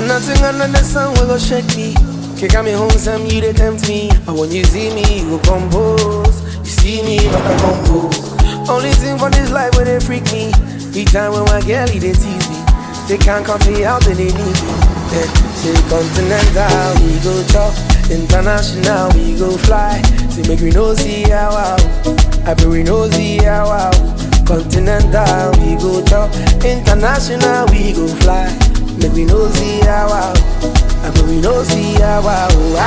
Nothing under the sun will go shake me. Kick me home, some you they tempt me. But when you see me, you go compose. You see me, but I compose. Only thing for this life where they freak me. Each time when my girlie they tease me. They can't cut me out and they need me. Then say continental, we go chop. International, we go fly. Say make we no see how wow. I bet we no see how wow. Continental, we go chop. International, we go fly. Make we no see how wow. I bet we no see how wow.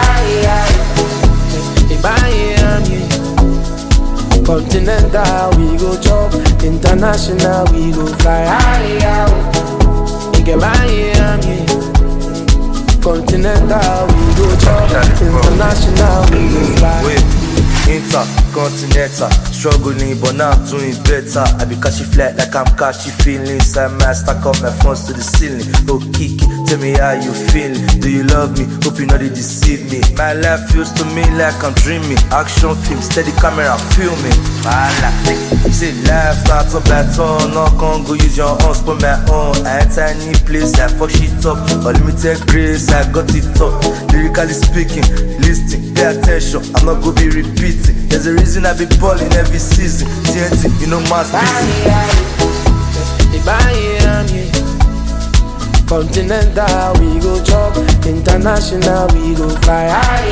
If I am you. Continental, we go chop. International, we go fly. If I am you. Continental, we go chop. International, we go fly. Intercontinental, struggling but now I'm doing better. I be catchy flat like I'm catchy feelings. I might stack up my phones to the ceiling. Oh Kiki, tell me how you feeling. Do you love me? Hope you know they deceive me. My life feels to me like I'm dreaming. Action film, steady camera filming. Say life starts up at all. No can't go use your hands for my own. I enter any place, I fuck shit up. Unlimited grace, I got it up. Lyrically speaking, listen, pay attention. I'm not gonna be repeating. There's a reason I be balling every season. TNT, you know mass busy. If I am you. Continental, we go chop. International, we go fly.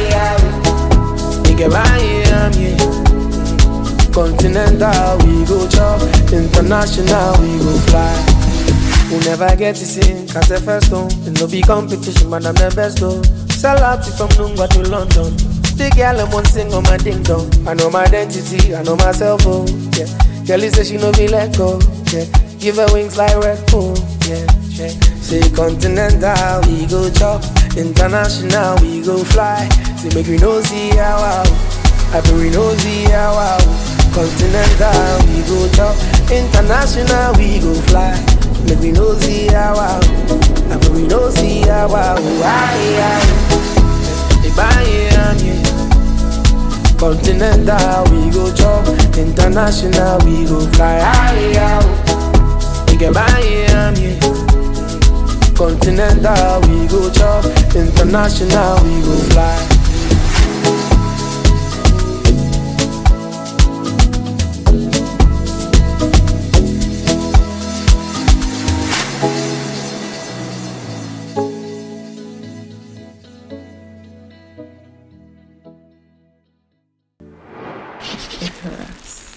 If I am you. Continental, we go chop. International, we go fly. Who never get to sing, can't say first home. It no be competition, man, I'm the best though. Sell out from Nungwa to London. The girl I want sing on my ding dong. I know my identity, I know myself, oh yeah. Girlie say she no be let go, yeah. Give her wings like Red Bull, yeah. Say continental, we go chop. International, we go fly. Say make we no see how wow. I bet we no see how wow. Continental, we go chop. International, we go fly. Make we no see how wow. I bet we no see how wow. If I am you. Continental, we go chop. International, we go fly. If I am you. Continental, we go chop. International, we go fly. Icarus.